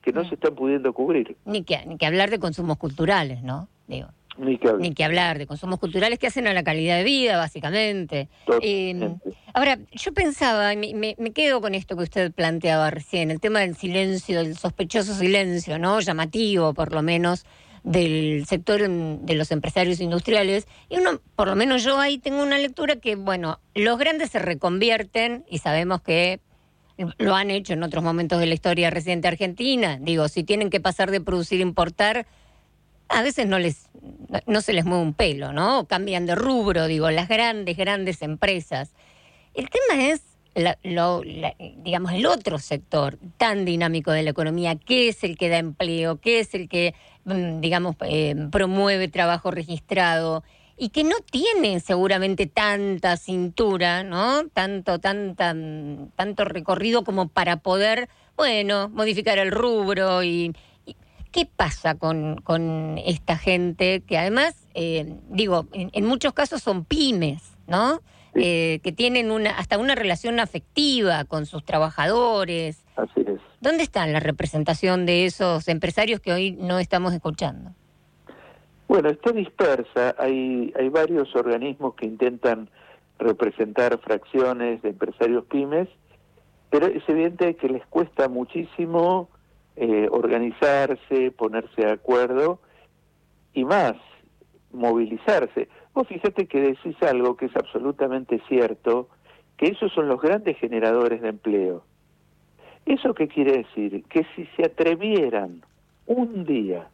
que no se están pudiendo cubrir. Ni que hablar de consumos culturales, ¿no? Digo. Ni que hablar de consumos culturales que hacen a la calidad de vida, básicamente. Ahora, yo pensaba, y me quedo con esto que usted planteaba recién, el tema del silencio, del sospechoso silencio, ¿no? Llamativo, por lo menos, del sector de los empresarios industriales. Y uno, por lo menos yo ahí tengo una lectura que, bueno, los grandes se reconvierten, y sabemos que lo han hecho en otros momentos de la historia reciente argentina. Digo, si tienen que pasar de producir a importar, a veces no se les mueve un pelo, ¿no? Cambian de rubro, digo, las grandes empresas. El tema es, digamos, el otro sector tan dinámico de la economía, que es el que da empleo, que es el que, digamos, promueve trabajo registrado y que no tiene seguramente tanta cintura, ¿no? Tanto recorrido como para poder, bueno, modificar el rubro y ¿qué pasa con esta gente que además, digo, en muchos casos son pymes, ¿no? Que tienen hasta una relación afectiva con sus trabajadores. Así es. ¿Dónde está la representación de esos empresarios que hoy no estamos escuchando? Bueno, está dispersa. Hay varios organismos que intentan representar fracciones de empresarios pymes, pero es evidente que les cuesta muchísimo organizarse, ponerse de acuerdo y más, movilizarse. Vos fíjate que decís algo que es absolutamente cierto, que esos son los grandes generadores de empleo. ¿Eso qué quiere decir? Que si se atrevieran un día,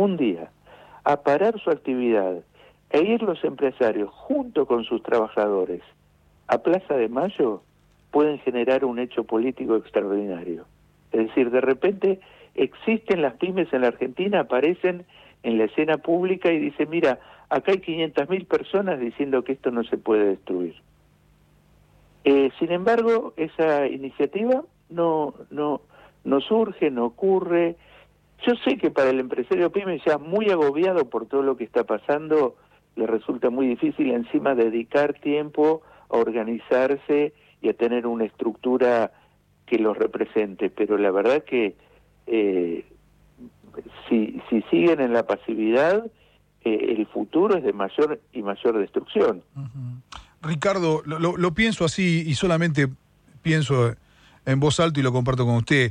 a parar su actividad e ir los empresarios junto con sus trabajadores a Plaza de Mayo, pueden generar un hecho político extraordinario. Es decir, de repente existen las pymes en la Argentina, aparecen en la escena pública y dicen, mira, acá hay 500.000 personas diciendo que esto no se puede destruir. Sin embargo, esa iniciativa no surge, no ocurre. Yo sé que para el empresario pyme, ya muy agobiado por todo lo que está pasando, le resulta muy difícil encima dedicar tiempo a organizarse y a tener una estructura que los represente, pero la verdad que si siguen en la pasividad, el futuro es de mayor y mayor destrucción. Ricardo, lo pienso así y solamente pienso en voz alta y lo comparto con usted.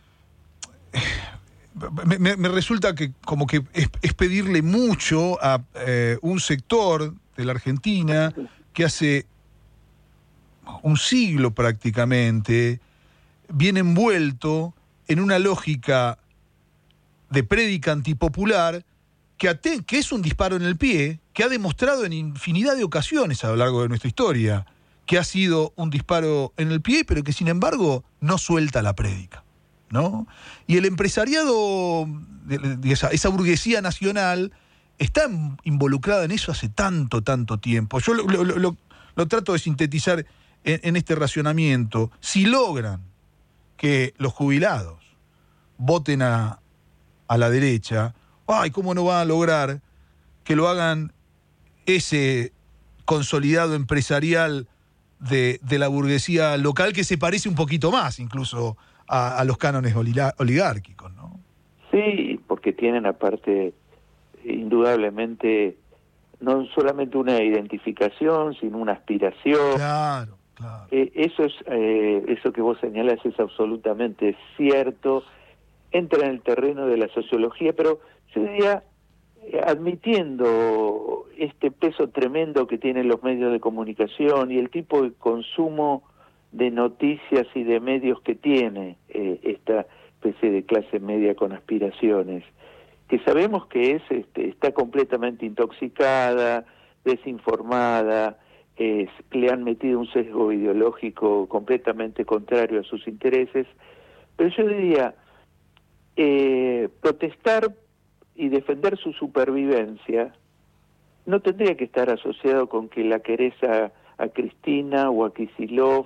Me resulta que como que es pedirle mucho a un sector de la Argentina que hace un siglo prácticamente viene envuelto en una lógica de prédica antipopular que es un disparo en el pie, que ha demostrado en infinidad de ocasiones a lo largo de nuestra historia que ha sido un disparo en el pie, pero que sin embargo no suelta la prédica, ¿no? Y el empresariado, esa burguesía nacional, está involucrada en eso hace tanto tiempo. Yo lo trato de sintetizar en este racionamiento. Si logran que los jubilados voten a la derecha, ¡ay, cómo no van a lograr que lo hagan ese consolidado empresarial de la burguesía local, que se parece un poquito más incluso a los cánones oligárquicos, ¿no? Sí, porque tienen aparte indudablemente no solamente una identificación, sino una aspiración. Claro. Eso que vos señalás es absolutamente cierto, entra en el terreno de la sociología, pero yo diría, admitiendo este peso tremendo que tienen los medios de comunicación y el tipo de consumo de noticias y de medios que tiene esta especie de clase media con aspiraciones, que sabemos que está completamente intoxicada, desinformada, le han metido un sesgo ideológico completamente contrario a sus intereses, pero yo diría, protestar y defender su supervivencia no tendría que estar asociado con que la querés a Cristina o a Kicillof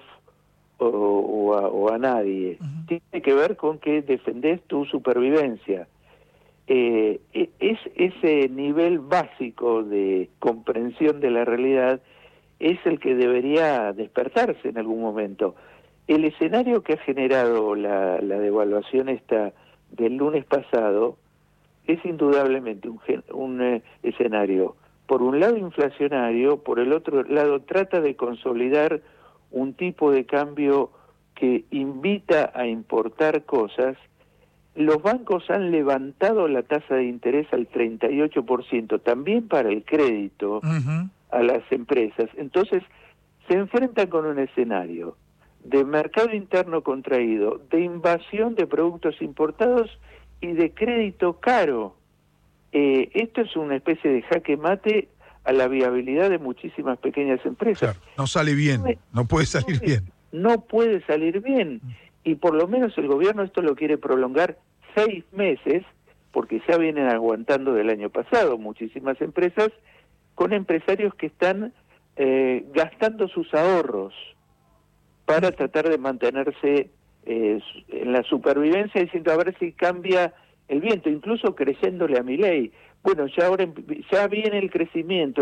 o a nadie. Uh-huh. Tiene que ver con que defendés tu supervivencia. Es ese nivel básico de comprensión de la realidad es el que debería despertarse en algún momento. El escenario que ha generado la devaluación esta del lunes pasado es indudablemente un escenario, por un lado inflacionario, por el otro lado trata de consolidar un tipo de cambio que invita a importar cosas. Los bancos han levantado la tasa de interés al 38%, también para el crédito a las empresas. Entonces, se enfrentan con un escenario de mercado interno contraído, de invasión de productos importados y de crédito caro. Esto es una especie de jaque mate a la viabilidad de muchísimas pequeñas empresas. Claro, no sale bien, no puede salir bien. No puede salir bien. Y por lo menos el gobierno esto lo quiere prolongar 6 meses, porque ya vienen aguantando del año pasado muchísimas empresas, con empresarios que están gastando sus ahorros para tratar de mantenerse en la supervivencia, diciendo a ver si cambia el viento, incluso creyéndole a Milei. Bueno, ya viene el crecimiento.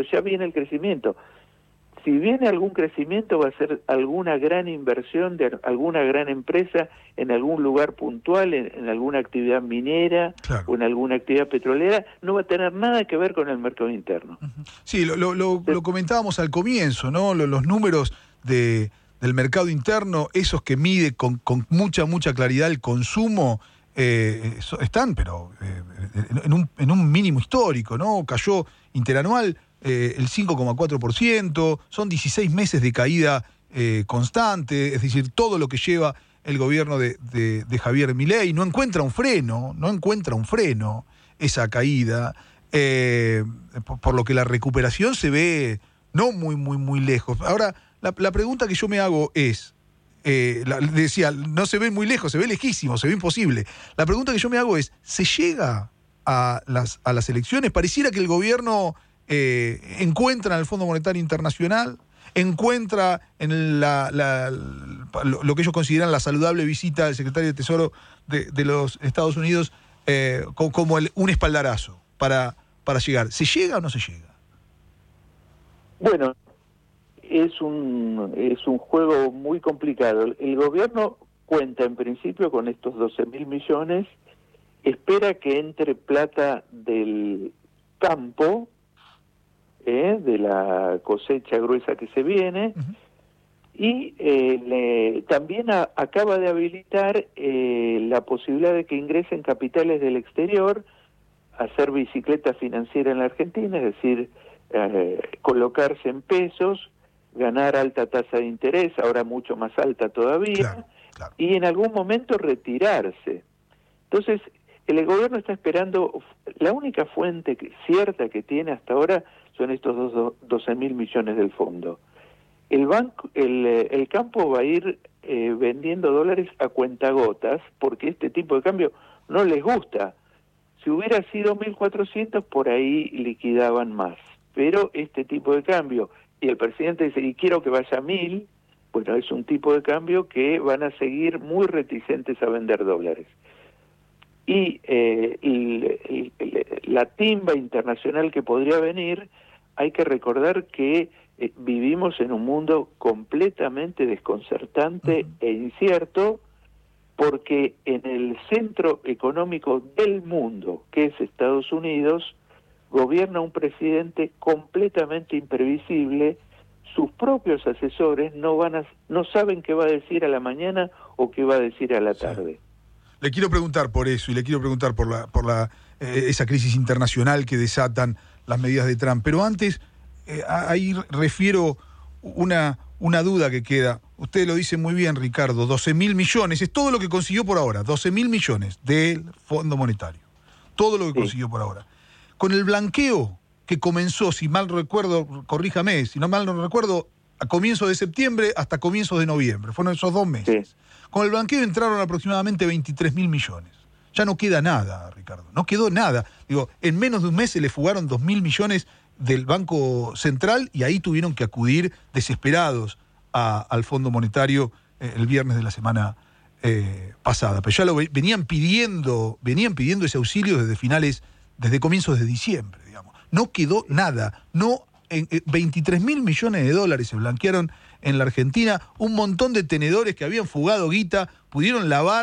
Si viene algún crecimiento, va a ser alguna gran inversión de alguna gran empresa en algún lugar puntual, en alguna actividad minera, claro, o en alguna actividad petrolera. No va a tener nada que ver con el mercado interno. Sí, lo comentábamos al comienzo, ¿no? Los números del mercado interno, esos que mide con mucha claridad el consumo, están, pero en un mínimo histórico, ¿no? Cayó interanual el 5,4%, son 16 meses de caída constante, es decir, todo lo que lleva el gobierno de Javier Milei no encuentra un freno esa caída, por lo que la recuperación se ve no muy lejos. Ahora, la pregunta que yo me hago es, decía, no se ve muy lejos, se ve lejísimo, se ve imposible. La pregunta que yo me hago es, ¿se llega a las elecciones? Pareciera que el gobierno encuentra en el Fondo Monetario Internacional, encuentra en lo que ellos consideran la saludable visita del secretario de Tesoro de los Estados Unidos como un espaldarazo para llegar. ¿Se llega o no se llega? Bueno, es un juego muy complicado. El gobierno cuenta en principio con estos 12.000 millones, espera que entre plata del campo, de la cosecha gruesa que se viene, y también acaba de habilitar la posibilidad de que ingresen capitales del exterior a hacer bicicleta financiera en la Argentina, es decir, colocarse en pesos, ganar alta tasa de interés, ahora mucho más alta todavía, claro. Y en algún momento retirarse. Entonces, el gobierno está esperando, la única fuente cierta que tiene hasta ahora son estos 12.000 millones del fondo. El campo va a ir vendiendo dólares a cuentagotas, porque este tipo de cambio no les gusta. Si hubiera sido 1.400, por ahí liquidaban más. Pero este tipo de cambio, y el presidente dice, y quiero que vaya a 1.000, bueno, es un tipo de cambio que van a seguir muy reticentes a vender dólares. Y la timba internacional que podría venir, hay que recordar que vivimos en un mundo completamente desconcertante e incierto, porque en el centro económico del mundo, que es Estados Unidos, gobierna un presidente completamente imprevisible. Sus propios asesores no saben qué va a decir a la mañana o qué va a decir a la tarde. Le quiero preguntar por eso, y le quiero preguntar por esa crisis internacional que desatan las medidas de Trump. Pero antes, ahí refiero una duda que queda. Usted lo dice muy bien, Ricardo, 12.000 millones, es todo lo que consiguió por ahora, 12.000 millones del Fondo Monetario. Todo lo que consiguió por ahora. Con el blanqueo que comenzó, si mal recuerdo, corríjame, si no mal no recuerdo, a comienzos de septiembre hasta comienzos de noviembre, fueron esos 2 meses. Sí. Con el blanqueo entraron aproximadamente 23.000 millones. Ya no queda nada, Ricardo, no quedó nada. Digo, en menos de un mes se le fugaron 2.000 millones del Banco Central y ahí tuvieron que acudir desesperados al Fondo Monetario el viernes de la semana pasada. Pero ya lo venían pidiendo ese auxilio desde comienzos de diciembre, digamos. No quedó nada, 23.000 millones de dólares se blanquearon en la Argentina, un montón de tenedores que habían fugado guita, pudieron lavar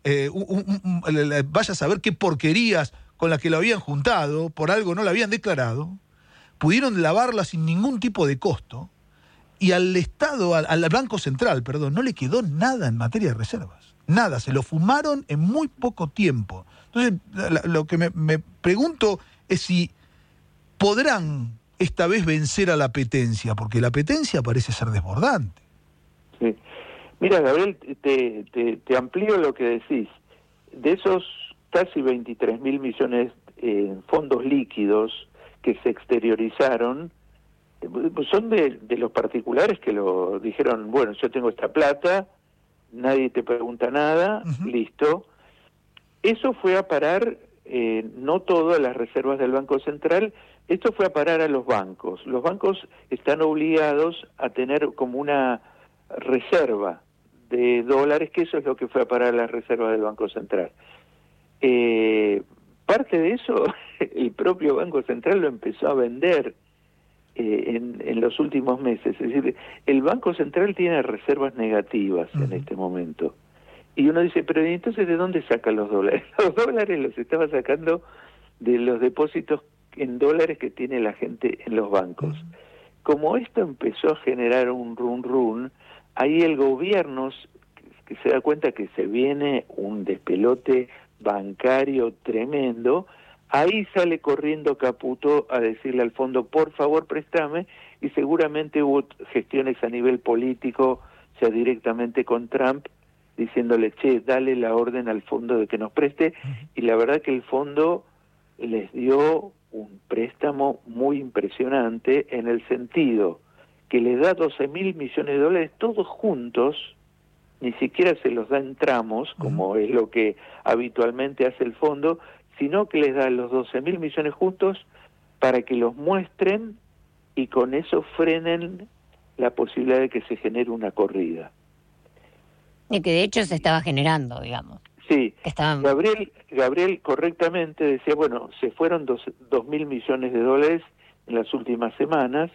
vaya a saber qué porquerías con las que lo habían juntado, por algo no la habían declarado, pudieron lavarla sin ningún tipo de costo, y al Estado, al Banco Central, perdón, no le quedó nada en materia de reservas. Nada, se lo fumaron en muy poco tiempo. Entonces, lo que me pregunto es si podrán esta vez vencer a la petencia, porque la petencia parece ser desbordante. Sí. Mira, Gabriel, te amplío lo que decís. De esos casi 23.000 millones en fondos líquidos que se exteriorizaron, son de los particulares que lo dijeron, bueno, yo tengo esta plata, nadie te pregunta nada, listo. Eso fue a parar, no todo a las reservas del Banco Central, esto fue a parar a los bancos. Los bancos están obligados a tener como una reserva de dólares, que eso es lo que fue a parar a las reservas del Banco Central. Parte de eso, el propio Banco Central lo empezó a vender en los últimos meses. Es decir, el Banco Central tiene reservas negativas en este momento. Y uno dice, pero entonces ¿de dónde sacan los dólares? Los dólares los estaba sacando de los depósitos en dólares que tiene la gente en los bancos. Como esto empezó a generar un run, ahí el gobierno que se da cuenta que se viene un despelote bancario tremendo, ahí sale corriendo Caputo a decirle al fondo, por favor préstame, y seguramente hubo gestiones a nivel político, ya directamente con Trump, diciéndole, che, dale la orden al fondo de que nos preste, y la verdad que el fondo les dio un préstamo muy impresionante en el sentido que les da 12.000 millones de dólares todos juntos, ni siquiera se los da en tramos, como es lo que habitualmente hace el fondo, sino que les da los 12.000 millones juntos para que los muestren y con eso frenen la posibilidad de que se genere una corrida. Y que de hecho se estaba generando, digamos. Sí, Gabriel correctamente decía, bueno, se fueron 2.000 millones de dólares en las últimas semanas,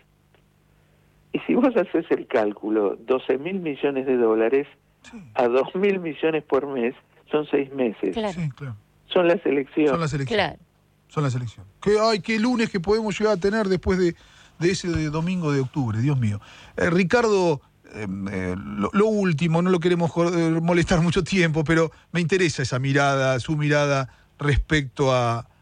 y si vos haces el cálculo, 12.000 millones de dólares a 2.000 millones por mes, son 6 meses. Claro. Sí, claro. Son las elecciones. Son las elecciones. Claro. Son las elecciones. Qué lunes que podemos llegar a tener después de ese domingo de octubre, Dios mío. Ricardo, lo último, no lo queremos molestar mucho tiempo, pero me interesa esa mirada, su mirada respecto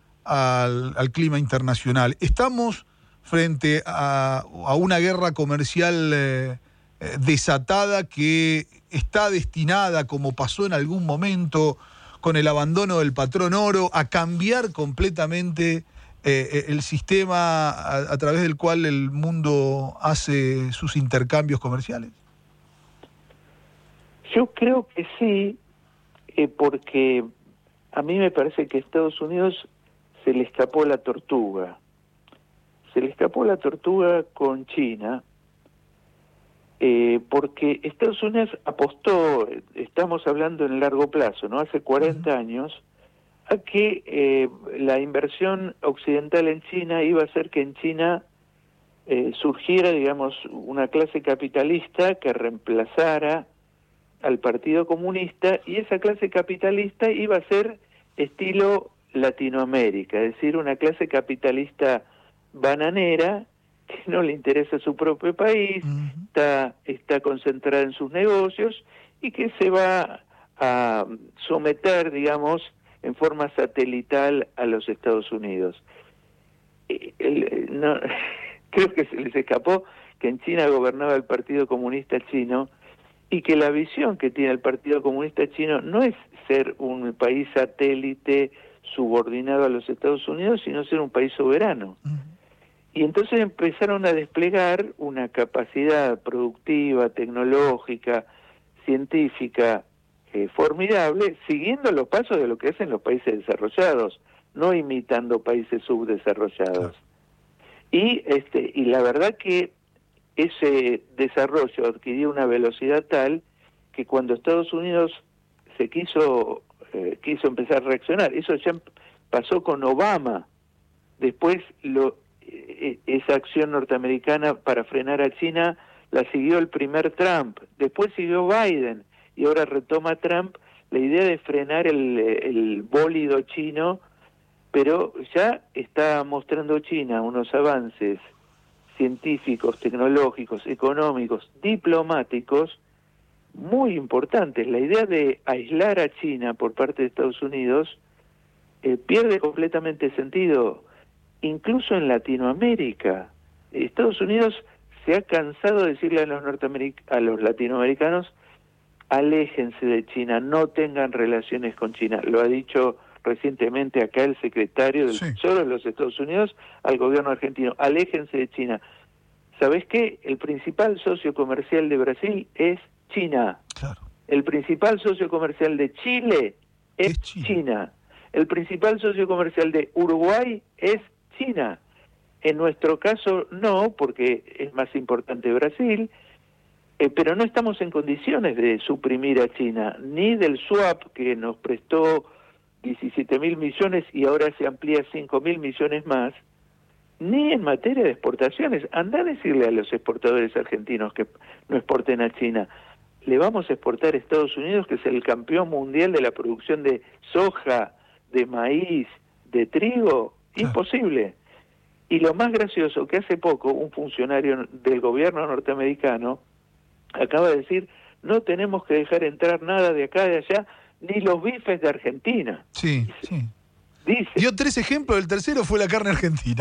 al clima internacional. Estamos frente a una guerra comercial desatada que está destinada, como pasó en algún momento con el abandono del patrón oro, a cambiar completamente el sistema a través del cual el mundo hace sus intercambios comerciales? Yo creo que sí, porque a mí me parece que a Estados Unidos se le escapó la tortuga. Se le escapó la tortuga con China, porque Estados Unidos apostó, estamos hablando en largo plazo, ¿no? Hace 40 años, a que la inversión occidental en China iba a hacer que en China surgiera, digamos, una clase capitalista que reemplazara al Partido Comunista, y esa clase capitalista iba a ser estilo Latinoamérica, es decir, una clase capitalista bananera que no le interesa su propio país, está concentrada en sus negocios y que se va a someter, digamos, en forma satelital a los Estados Unidos. Creo que se les escapó que en China gobernaba el Partido Comunista Chino y que la visión que tiene el Partido Comunista Chino no es ser un país satélite subordinado a los Estados Unidos, sino ser un país soberano. Y entonces empezaron a desplegar una capacidad productiva, tecnológica, científica, formidable, siguiendo los pasos de lo que hacen los países desarrollados, no imitando países subdesarrollados. Y la verdad que ese desarrollo adquirió una velocidad tal que cuando Estados Unidos se quiso empezar a reaccionar, eso ya pasó con Obama, después esa acción norteamericana para frenar a China la siguió el primer Trump, después siguió Biden, y ahora retoma Trump la idea de frenar el bólido chino, pero ya está mostrando China unos avances científicos, tecnológicos, económicos, diplomáticos muy importantes. La idea de aislar a China por parte de Estados Unidos pierde completamente sentido, incluso en Latinoamérica. Estados Unidos se ha cansado de decirle a los latinoamericanos: aléjense de China, no tengan relaciones con China. Lo ha dicho recientemente acá el secretario del Tesoro de los Estados Unidos al gobierno argentino: aléjense de China. ¿Sabés qué? El principal socio comercial de Brasil es China. Claro. El principal socio comercial de Chile es China. El principal socio comercial de Uruguay es China. En nuestro caso no, porque es más importante Brasil, pero no estamos en condiciones de suprimir a China, ni del swap que nos prestó 17.000 millones y ahora se amplía 5.000 millones más, ni en materia de exportaciones. Andá a decirle a los exportadores argentinos que no exporten a China. Le vamos a exportar a Estados Unidos, que es el campeón mundial de la producción de soja, de maíz, de trigo. Imposible. Y lo más gracioso, que hace poco un funcionario del gobierno norteamericano acaba de decir: no tenemos que dejar entrar nada de acá, de allá, ni los bifes de Argentina. Sí. Dice. Dio 3 ejemplos, el tercero fue la carne argentina.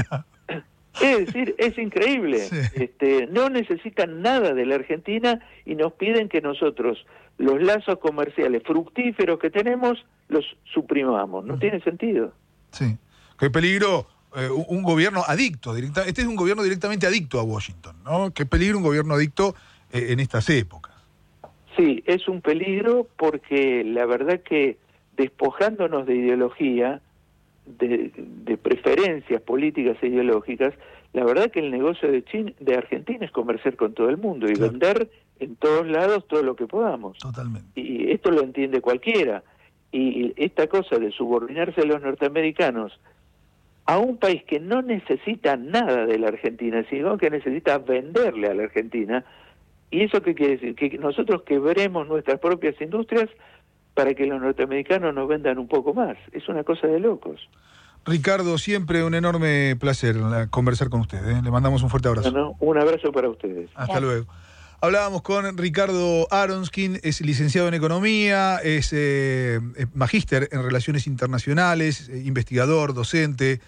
Es decir, es increíble. Sí. No necesitan nada de la Argentina y nos piden que nosotros los lazos comerciales fructíferos que tenemos los suprimamos. No tiene sentido. Sí. Qué peligro un gobierno adicto. Este es un gobierno directamente adicto a Washington, ¿no? Qué peligro un gobierno adicto en estas épocas. Sí, es un peligro porque la verdad que despojándonos de ideología, de preferencias políticas e ideológicas, la verdad que el negocio de Argentina es comerciar con todo el mundo y vender en todos lados todo lo que podamos. Totalmente. Y esto lo entiende cualquiera. Y esta cosa de subordinarse a los norteamericanos a un país que no necesita nada de la Argentina, sino que necesita venderle a la Argentina. ¿Y eso qué quiere decir? Que nosotros quebremos nuestras propias industrias para que los norteamericanos nos vendan un poco más. Es una cosa de locos. Ricardo, siempre un enorme placer conversar con usted. Le mandamos un fuerte abrazo. Un abrazo para ustedes. Hasta luego. Hablábamos con Ricardo Aronskin, es licenciado en Economía, es magíster en Relaciones Internacionales, investigador, docente.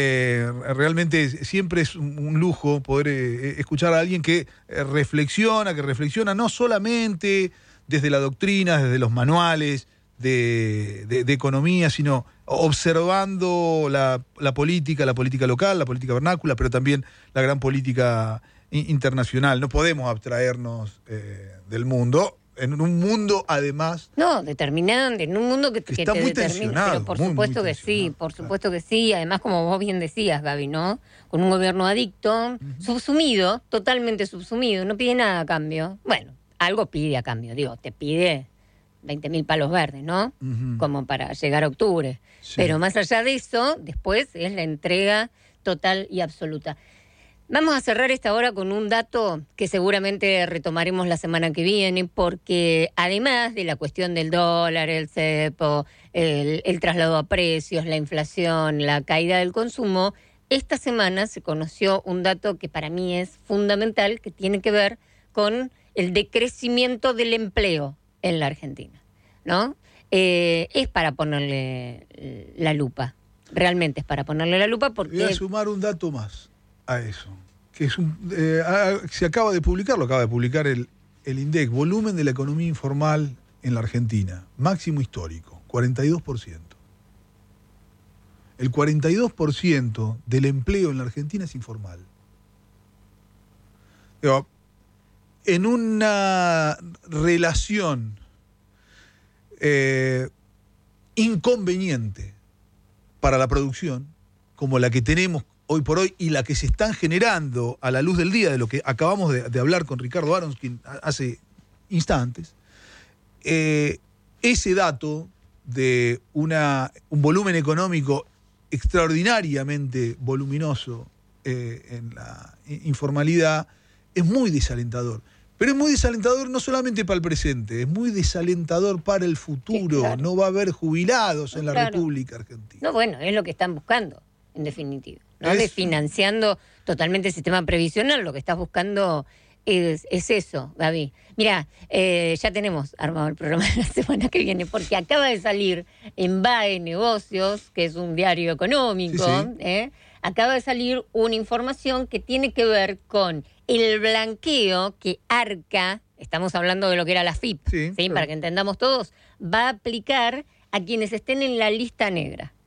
Realmente siempre es un lujo poder escuchar a alguien que reflexiona no solamente desde la doctrina, desde los manuales de economía, sino observando la política local, la política vernácula, pero también la gran política internacional. No podemos abstraernos del mundo, en un mundo además... No, determinante, en un mundo que está te muy determina. tensionado. Pero por supuesto que sí, por supuesto que sí. Además, como vos bien decías, Gaby, ¿no? Con un gobierno adicto, subsumido, totalmente subsumido, no pide nada a cambio. Bueno, algo pide a cambio, te pide 20.000 palos verdes, ¿no? Como para llegar a octubre. Sí. Pero más allá de eso, después es la entrega total y absoluta. Vamos a cerrar esta hora con un dato que seguramente retomaremos la semana que viene, porque además de la cuestión del dólar, el cepo, el traslado a precios, la inflación, la caída del consumo, esta semana se conoció un dato que para mí es fundamental, que tiene que ver con el decrecimiento del empleo en la Argentina, ¿no? Es para ponerle la lupa, realmente es para ponerle la lupa porque... Voy a sumar un dato más a eso, que es se acaba de publicar el INDEC, volumen de la economía informal en la Argentina, máximo histórico, 42%. El 42% del empleo en la Argentina es informal. En una relación inconveniente para la producción, como la que tenemos hoy por hoy y la que se están generando a la luz del día, de lo que acabamos de hablar con Ricardo Aronskin hace instantes, ese dato de un volumen económico extraordinariamente voluminoso en la informalidad es muy desalentador. Pero es muy desalentador no solamente para el presente, es muy desalentador para el futuro. Claro. No va a haber jubilados en la República Argentina. No, bueno, es lo que están buscando, en definitiva. ¿No? Desfinanciando totalmente el sistema previsional, lo que estás buscando es eso, Gaby. Mira, ya tenemos armado el programa de la semana que viene, porque acaba de salir en BAE Negocios, que es un diario económico, acaba de salir una información que tiene que ver con el blanqueo que Arca, estamos hablando de lo que era la FIP, ¿sí? Para que entendamos todos, va a aplicar a quienes estén en la lista negra.